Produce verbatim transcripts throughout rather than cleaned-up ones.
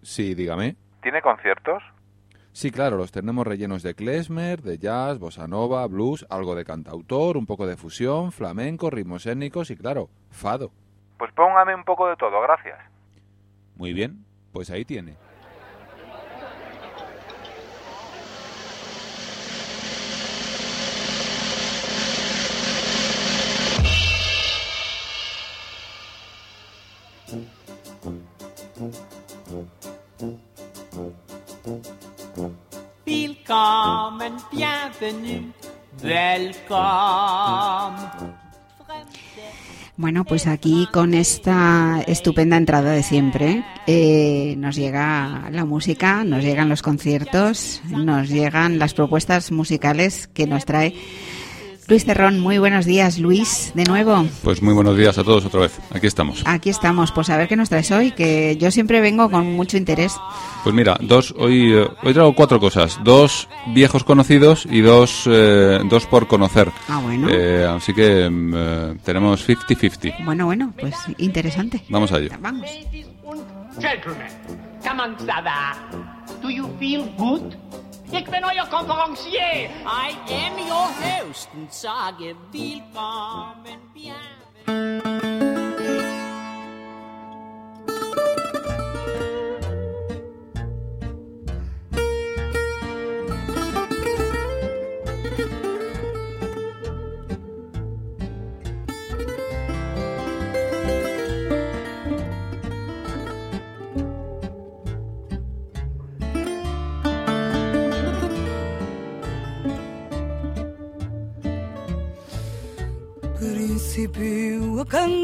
Sí, dígame. ¿Tiene conciertos? Sí, claro, los tenemos rellenos de klezmer, de jazz, bossa nova, blues, algo de cantautor, un poco de fusión, flamenco, ritmos étnicos y, claro, fado. Pues póngame un poco de todo, gracias. Muy bien, pues ahí tiene. Willkommen, bienvenue, welcome. Bueno, pues aquí con esta estupenda entrada de siempre eh, nos llega la música, nos llegan los conciertos, nos llegan las propuestas musicales que nos trae Luis Cerrón. Muy buenos días, Luis, de nuevo. Pues muy buenos días a todos otra vez, aquí estamos. Aquí estamos, pues a ver qué nos traes hoy, que yo siempre vengo con mucho interés. Pues mira, dos hoy eh, hoy traigo cuatro cosas, dos viejos conocidos y dos eh, dos por conocer. Ah, bueno. Eh, así que eh, tenemos cincuenta cincuenta. Bueno, bueno, pues interesante. Vamos a ello. Vamos. Ladies and gentlemen, come on, Sada. Do you feel good? Ik ben euer conferencier. I am your host und sage willkommen, bienvenue. Principio a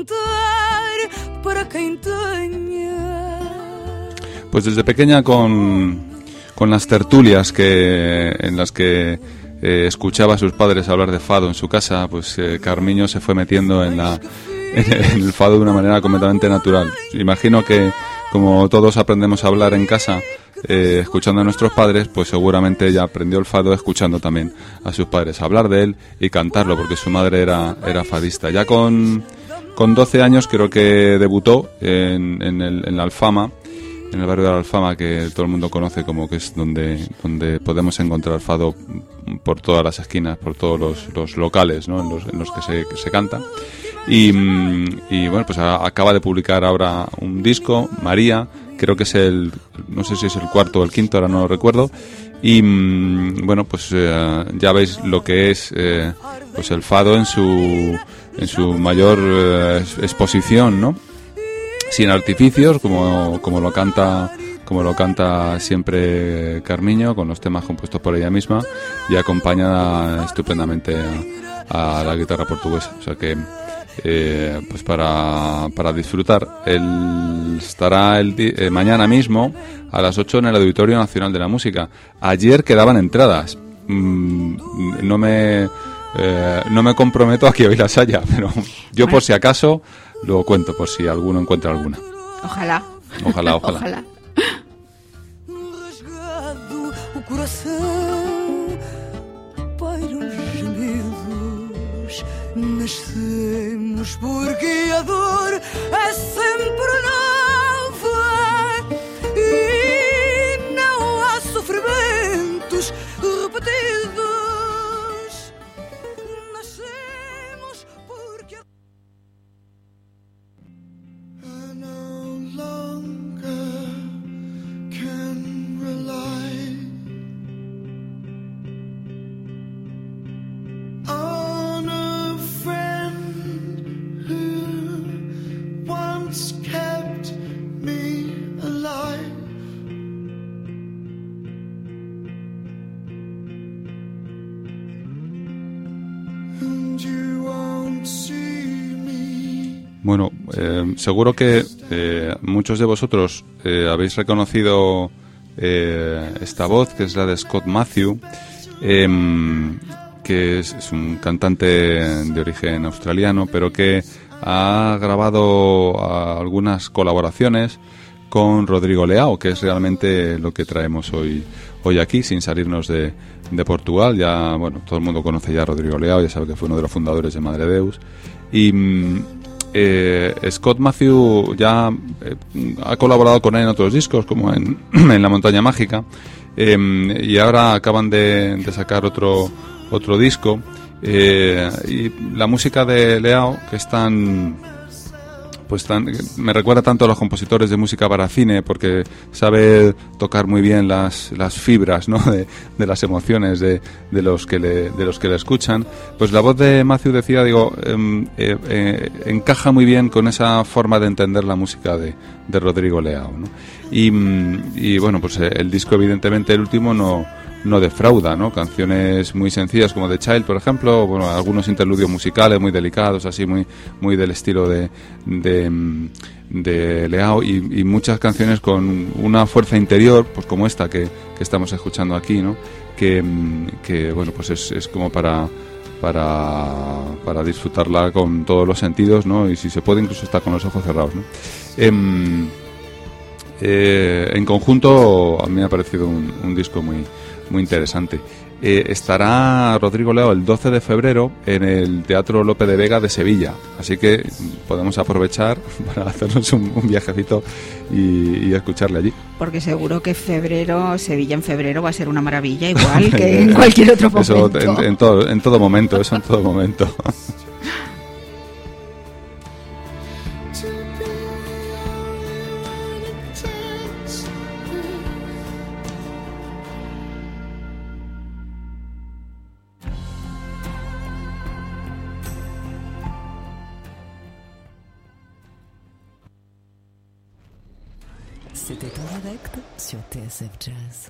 cantar para quem tenha. Pues desde pequeña con, con las tertulias que en las que eh, escuchaba a sus padres hablar de fado en su casa, pues eh, Carmiño se fue metiendo en, la, en el fado de una manera completamente natural. Imagino que como todos aprendemos a hablar en casa, eh, escuchando a nuestros padres, pues seguramente ella aprendió el fado escuchando también a sus padres hablar de él y cantarlo, porque su madre era, era fadista. Ya con, con doce años creo que debutó en, en, el, en la Alfama, en el barrio de la Alfama, que todo el mundo conoce como que es donde, donde podemos encontrar fado por todas las esquinas, por todos los, los locales, ¿no? en, los, en los que se, que se canta. Y, y bueno, pues a, acaba de publicar ahora un disco, María, creo que es el, no sé si es el cuarto o el quinto, ahora no lo recuerdo. Y bueno, pues eh, ya veis lo que es eh, pues el fado en su en su mayor eh, exposición, ¿no? Sin artificios, como como lo canta como lo canta siempre Carmiño, con los temas compuestos por ella misma y acompañada estupendamente a, a la guitarra portuguesa. O sea que Eh, pues para, para disfrutar. Él estará el di- eh, mañana mismo a las ocho en el Auditorio Nacional de la Música. Ayer quedaban entradas. Mm, no me eh, no me comprometo a que hoy las haya, pero yo por si acaso lo cuento, por si alguno encuentra alguna. Ojalá. Ojalá, ojalá. Ojalá. Rasgado o coração para os gemidos. Nascemos porque a dor é sempre nova e não há sofrimentos repetidos. Nascemos porque I no longer can rely on a friend who once kept me alive. And you won't see me. Bueno, eh, seguro que eh, muchos de vosotros eh, habéis reconocido eh, esta voz, que es la de Scott Matthew, eh, que es, es un cantante de origen australiano, pero que ha grabado a, algunas colaboraciones con Rodrigo Leao, que es realmente lo que traemos hoy hoy aquí, sin salirnos de, de Portugal. Ya, bueno, todo el mundo conoce ya a Rodrigo Leao, ya sabe que fue uno de los fundadores de Madre Deus. Y, Eh, Scott Matthew ya eh, ha colaborado con él en otros discos, como en, en La Montaña Mágica, eh, y ahora acaban de, de sacar otro otro disco. Eh, y la música de Leao, que es tan, pues tan, me recuerda tanto a los compositores de música para cine, porque sabe tocar muy bien las, las fibras, ¿no?, de, de las emociones de, de los que le, de los que le escuchan. Pues la voz de Matthew, decía, digo, eh, eh, eh, encaja muy bien con esa forma de entender la música de, de Rodrigo Leao, ¿no? Y, y bueno, pues el disco, evidentemente, el último no no defrauda, ¿no? Canciones muy sencillas como The Child, por ejemplo, o, bueno, algunos interludios musicales muy delicados, así muy muy del estilo de de, de Leao, y, y muchas canciones con una fuerza interior, pues como esta que, que estamos escuchando aquí, ¿no? Que, que bueno, pues es, es como para para para disfrutarla con todos los sentidos, ¿no? Y si se puede, incluso estar con los ojos cerrados, ¿no? Eh, eh, en conjunto, a mí me ha parecido un, un disco muy muy interesante. Eh, estará Rodrigo Leao el doce de febrero en el Teatro Lope de Vega de Sevilla, así que podemos aprovechar para hacernos un, un viajecito y, y escucharle allí. Porque seguro que febrero, Sevilla en febrero va a ser una maravilla, igual que en cualquier otro momento. Eso en, en, todo, en todo momento, eso en todo momento. C'était en direct sur T S F Jazz.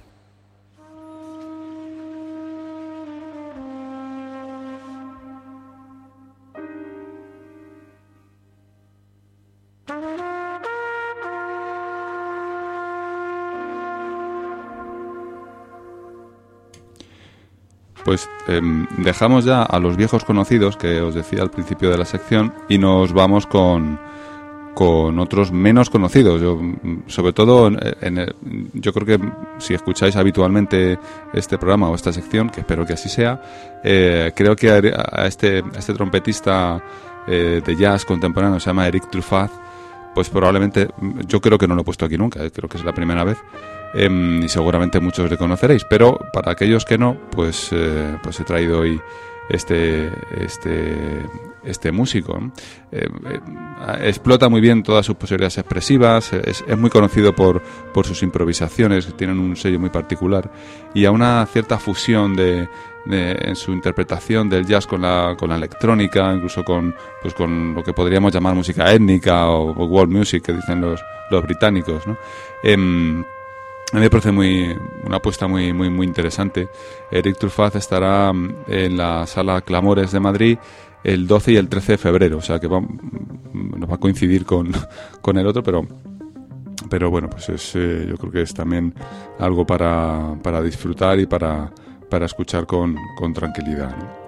Pues eh, dejamos ya a los viejos conocidos que os decía al principio de la sección y nos vamos con con otros menos conocidos. Yo, sobre todo, en, en el, yo creo que si escucháis habitualmente este programa o esta sección, que espero que así sea, eh, creo que a, a, este, a este trompetista eh, de jazz contemporáneo, se llama Eric Truffaz, pues probablemente, yo creo que no lo he puesto aquí nunca, eh, creo que es la primera vez, eh, y seguramente muchos le conoceréis, pero para aquellos que no, pues, eh, pues he traído hoy este este este músico, ¿no? eh, eh, explota muy bien todas sus posibilidades expresivas, es, es muy conocido por por sus improvisaciones, que tienen un sello muy particular, y a una cierta fusión de, de en su interpretación del jazz con la con la electrónica, incluso con pues con lo que podríamos llamar música étnica o, o world music, que dicen los los británicos, ¿no? Eh, A mí me parece muy una apuesta muy muy muy interesante. Eric Truffaz estará en la Sala Clamores de Madrid el doce y el trece de febrero, o sea que va, nos va a coincidir con, con el otro, pero pero bueno, pues es, eh, yo creo que es también algo para, para disfrutar y para, para escuchar con, con tranquilidad, ¿no?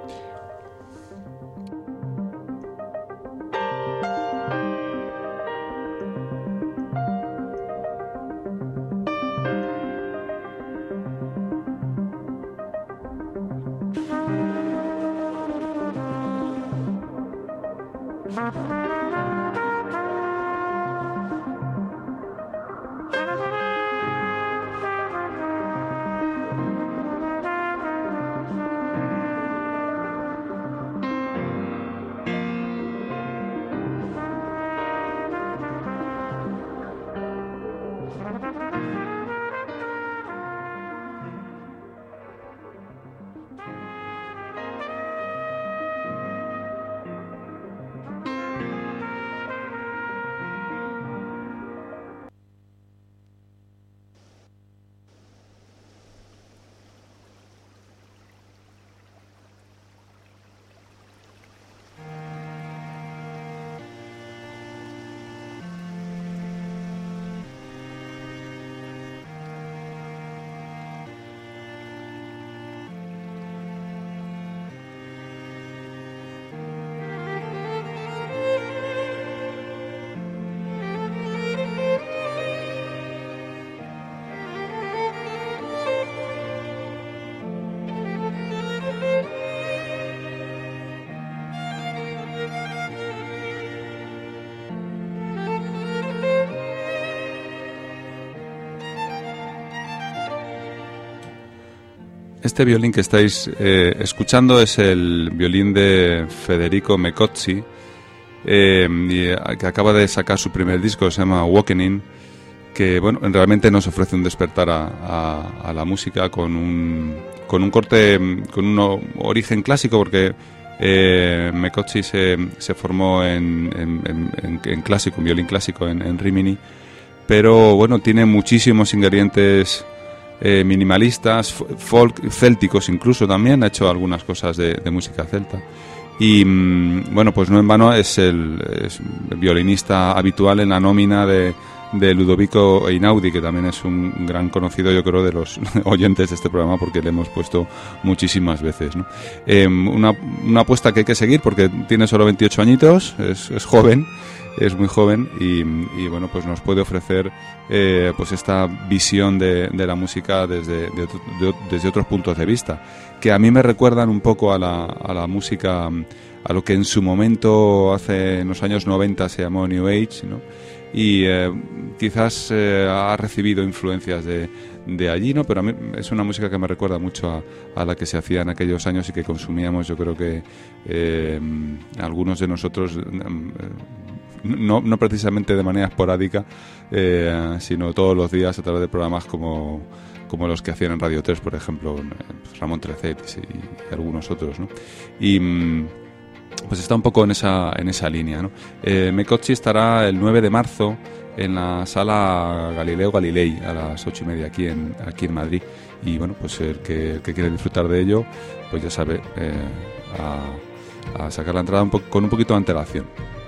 Este violín que estáis eh, escuchando es el violín de Federico Mecozzi, eh, y, que acaba de sacar su primer disco, se llama Awakening, que bueno, realmente nos ofrece un despertar a, a, a la música con un, con un corte, con un origen clásico, porque eh, Mecozzi se, se formó en, en, en, en clásico, en violín clásico en, en Rimini, pero bueno, tiene muchísimos ingredientes eh, minimalistas, folk, célticos incluso también, ha hecho algunas cosas de, de música celta. Y bueno, pues no en vano es el, es el violinista habitual en la nómina de, de Ludovico Einaudi, que también es un gran conocido, yo creo, de los oyentes de este programa, porque le hemos puesto muchísimas veces, ¿no? Eh, una, una apuesta que hay que seguir, porque tiene solo veintiocho añitos, es, es joven, es muy joven, y, y bueno, pues nos puede ofrecer eh, pues esta visión de, de la música desde, de, de, desde otros puntos de vista, que a mí me recuerdan un poco a la, a la música, a lo que en su momento, hace en los años noventa, se llamó New Age, ¿no? Y eh, quizás eh, ha recibido influencias de, de allí, ¿no? Pero a mí es una música que me recuerda mucho a, a la que se hacía en aquellos años y que consumíamos, yo creo que eh, algunos de nosotros, no, no precisamente de manera esporádica, eh, sino todos los días a través de programas como, como los que hacían en Radio tres, por ejemplo, Ramón Trecet y, y algunos otros, ¿no? Y pues está un poco en esa en esa línea, ¿no? Eh, Mecozzi estará el nueve de marzo en la sala Galileo Galilei a las ocho y media aquí en aquí en Madrid, y bueno, pues el que, el que quiere disfrutar de ello, pues ya sabe, eh, a, a sacar la entrada un po- con un poquito de antelación.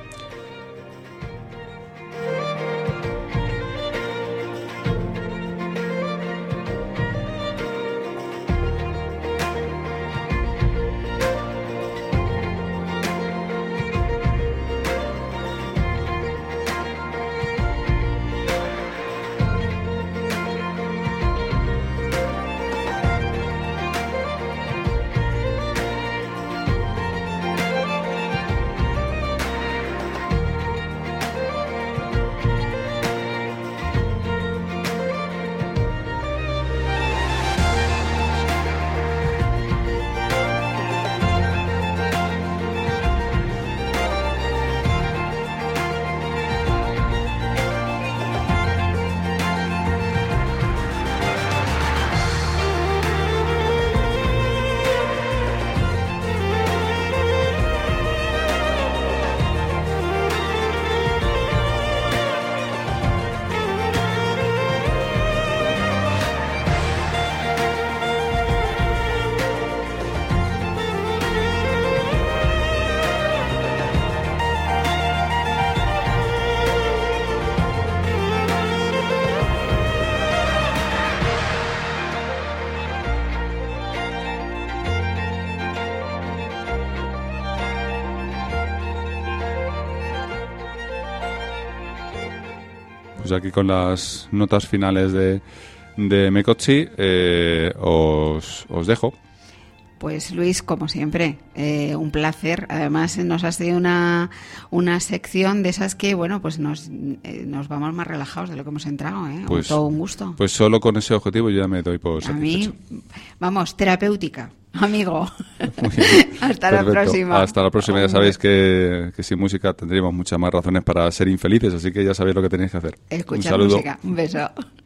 Pues aquí con las notas finales de, de Mecozzi, eh, os, os dejo. Pues Luis, como siempre, eh, un placer. Además, nos has tenido una, una sección de esas que, bueno, pues nos, eh, nos vamos más relajados de lo que hemos entrado, ¿eh? Pues, todo un gusto. Pues solo con ese objetivo yo ya me doy por A satisfecho. mí, vamos, terapéutica, amigo. Muy bien. Hasta Perfecto. la próxima. Hasta la próxima. Ya sabéis que, que sin música tendríamos muchas más razones para ser infelices, así que ya sabéis lo que tenéis que hacer. Escuchar un saludo. música. Un beso.